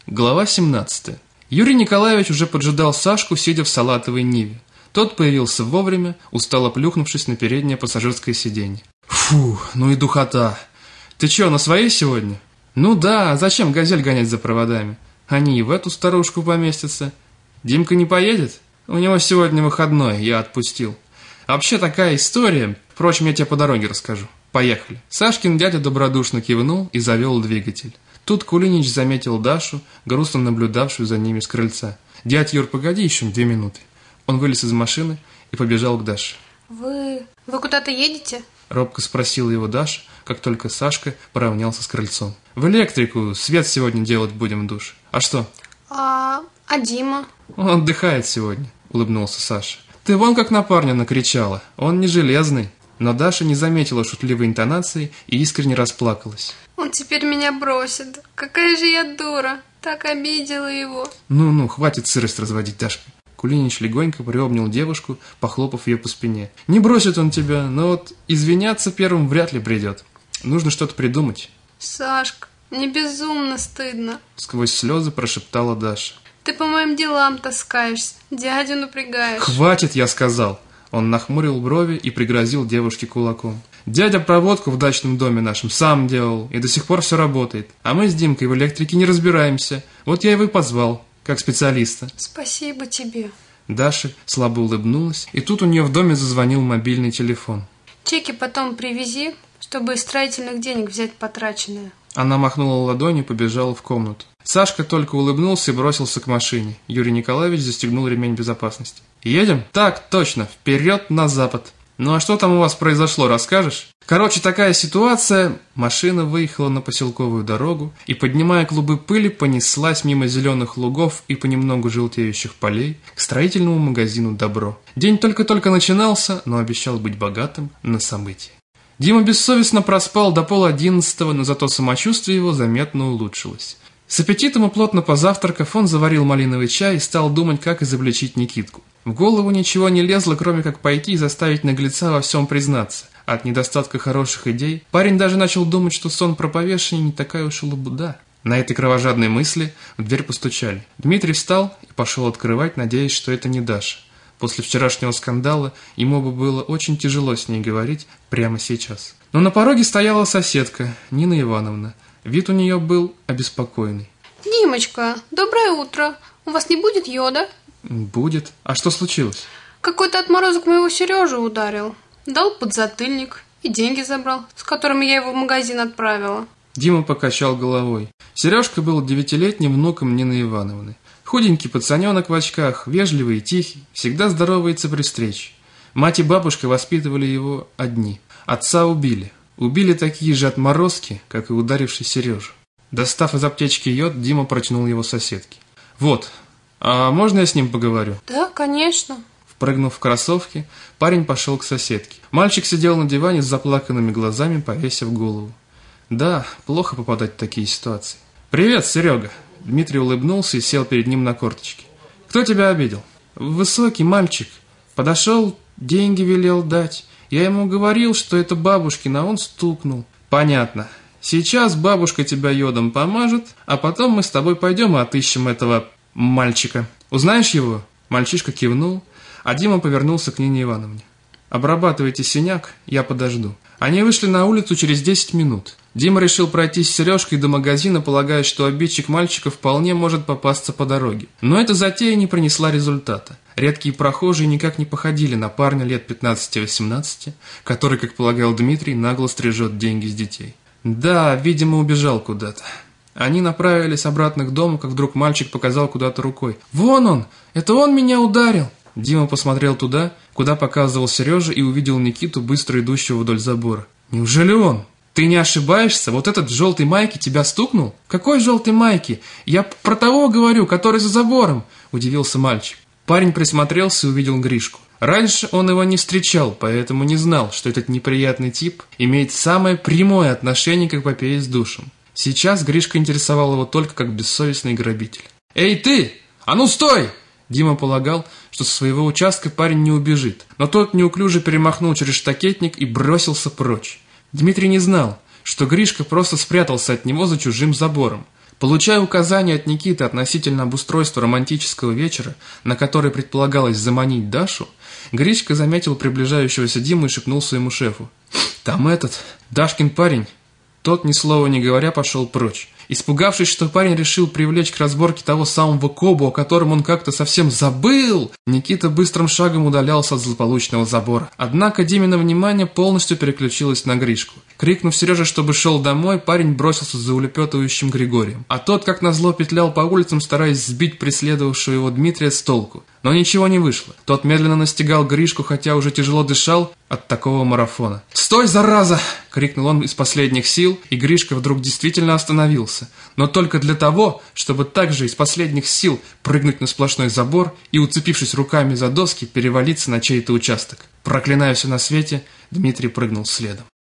Глава 17. Юрий Николаевич уже поджидал Сашку, сидя в салатовой ниве. Тот появился вовремя, устало плюхнувшись на переднее пассажирское сиденье. «Фу, ну и духота! Ты чё, на своей сегодня?» «Ну да, а зачем «Газель» гонять за проводами? Они и в эту старушку поместятся. Димка не поедет? У него сегодня выходной, я отпустил. А вообще такая история, впрочем, я тебе по дороге расскажу. Поехали». Сашкин дядя добродушно кивнул и завел двигатель. Тут Кулинич заметил Дашу, грустно наблюдавшую за ними с крыльца. «Дядь Юр, погоди еще 2 минуты». Он вылез из машины и побежал к Даше. Вы куда-то едете? Робко спросила его Даша, как только Сашка поравнялся с крыльцом. «В электрику, свет сегодня делать будем в душе. А что?» А Дима? «Он отдыхает сегодня», улыбнулся Саша. «Ты вон как на парня накричала, он не железный». Но Даша не заметила шутливой интонации и искренне расплакалась. Он теперь меня бросит. Какая же я дура. Так обидела его. Ну, хватит сырость разводить, Дашка. Кулинич легонько приобнял девушку, похлопав ее по спине. «Не бросит он тебя, но вот извиняться первым вряд ли придет. Нужно что-то придумать». «Сашка, мне безумно стыдно», сквозь слезы прошептала Даша. «Ты по моим делам таскаешься, дядю напрягаешь». «Хватит, я сказал». Он нахмурил брови и пригрозил девушке кулаком. «Дядя проводку в дачном доме нашем сам делал, и до сих пор все работает. А мы с Димкой в электрике не разбираемся. Вот я его и позвал, как специалиста». «Спасибо тебе». Даша слабо улыбнулась, и тут у нее в доме зазвонил мобильный телефон. «Чеки потом привези, чтобы из строительных денег взять потраченное». Она махнула ладонью и побежала в комнату. Сашка только улыбнулся и бросился к машине. Юрий Николаевич застегнул ремень безопасности. «Едем?» «Так, точно, вперед на запад». «Ну а что там у вас произошло, расскажешь?» Короче, такая ситуация. Машина выехала на поселковую дорогу и, поднимая клубы пыли, понеслась мимо зеленых лугов и понемногу желтеющих полей к строительному магазину «Добро». День только-только начинался, но обещал быть богатым на события. Дима бессовестно проспал до 10:30, но зато самочувствие его заметно улучшилось. С аппетитом и плотно позавтракав, он заварил малиновый чай и стал думать, как изобличить Никитку. В голову ничего не лезло, кроме как пойти и заставить наглеца во всем признаться. От недостатка хороших идей парень даже начал думать, что сон про повешение не такая уж и лабуда. На этой кровожадной мысли в дверь постучали. Дмитрий встал и пошел открывать, надеясь, что это не Даша. После вчерашнего скандала ему бы было очень тяжело с ней говорить прямо сейчас. Но на пороге стояла соседка, Нина Ивановна. Вид у нее был обеспокоенный. «Димочка, доброе утро. У вас не будет йода?» «Будет. А что случилось?» «Какой-то отморозок моего Сережу ударил. Дал подзатыльник и деньги забрал, с которыми я его в магазин отправила». Дима покачал головой. Сережка был 9-летним внуком Нины Ивановны. Худенький пацаненок в очках, вежливый и тихий, всегда здоровается при встрече. Мать и бабушка воспитывали его одни. Отца убили. Убили такие же отморозки, как и ударивший Сережу. Достав из аптечки йод, Дима протянул его соседке. «Вот, а можно я с ним поговорю?» «Да, конечно». Впрыгнув в кроссовки, парень пошел к соседке. Мальчик сидел на диване с заплаканными глазами, повесив голову. Да, плохо попадать в такие ситуации. «Привет, Серега!» Дмитрий улыбнулся и сел перед ним на корточки. «Кто тебя обидел?» «Высокий мальчик. Подошел, деньги велел дать. Я ему говорил, что это бабушкин, а он стукнул». «Понятно. Сейчас бабушка тебя йодом помажет, а потом мы с тобой пойдем и отыщем этого мальчика. Узнаешь его?» Мальчишка кивнул, а Дима повернулся к Нине Ивановне. «Обрабатывайте синяк, я подожду». Они вышли на улицу через 10 минут. Дима решил пройти с Сережкой до магазина, полагая, что обидчик мальчика вполне может попасться по дороге. Но эта затея не принесла результата. Редкие прохожие никак не походили на парня лет 15-18, который, как полагал Дмитрий, нагло стрижет деньги с детей. Да, видимо, убежал куда-то. Они направились обратно к дому, как вдруг мальчик показал куда-то рукой. «Вон он! Это он меня ударил!» Дима посмотрел туда, куда показывал Сережа, и увидел Никиту, быстро идущего вдоль забора. «Неужели он? Ты не ошибаешься? Вот этот в желтой майке тебя стукнул?» «Какой желтой майки? Я про того говорю, который за забором!» – удивился мальчик. Парень присмотрелся и увидел Гришку. Раньше он его не встречал, поэтому не знал, что этот неприятный тип имеет самое прямое отношение к эпопее с душем. Сейчас Гришка интересовал его только как бессовестный грабитель. «Эй ты! А ну стой!» Дима полагал, что со своего участка парень не убежит, но тот неуклюже перемахнул через штакетник и бросился прочь. Дмитрий не знал, что Гришка просто спрятался от него за чужим забором. Получая указания от Никиты относительно обустройства романтического вечера, на который предполагалось заманить Дашу, Гришка заметил приближающегося Диму и шепнул своему шефу: «Там этот, Дашкин парень». Тот, ни слова не говоря, пошел прочь. Испугавшись, что парень решил привлечь к разборке того самого Кобу, о котором он как-то совсем забыл, Никита быстрым шагом удалялся от злополучного забора. Однако Димино внимание полностью переключилось на Гришку. Крикнув Сереже, чтобы шел домой, парень бросился за улепетывающим Григорием. А тот, как назло, петлял по улицам, стараясь сбить преследовавшего его Дмитрия с толку. Но ничего не вышло. Тот медленно настигал Гришку, хотя уже тяжело дышал от такого марафона. «Стой, зараза!» — крикнул он из последних сил, и Гришка вдруг действительно остановился. Но только для того, чтобы также из последних сил прыгнуть на сплошной забор и, уцепившись руками за доски, перевалиться на чей-то участок. Проклиная все на свете, Дмитрий прыгнул следом.